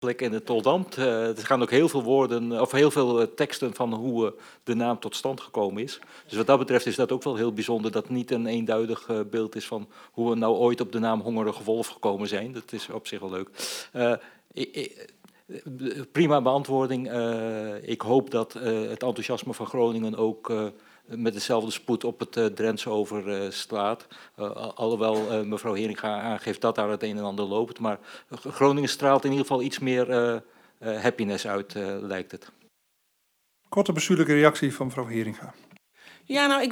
plek in het Oldambt. Er gaan ook heel veel woorden, of heel veel teksten van hoe de naam tot stand gekomen is. Dus wat dat betreft is dat ook wel heel bijzonder, dat niet een eenduidig beeld is van hoe we nou ooit op de naam Hongerige Wolf gekomen zijn. Dat is op zich wel leuk. Prima beantwoording. Ik hoop dat het enthousiasme van Groningen ook met dezelfde spoed op het Drents overslaat. Alhoewel mevrouw Heringa aangeeft dat daar het een en ander loopt. Maar Groningen straalt in ieder geval iets meer happiness uit, lijkt het. Korte bestuurlijke reactie van mevrouw Heringa. Ja, nou, ik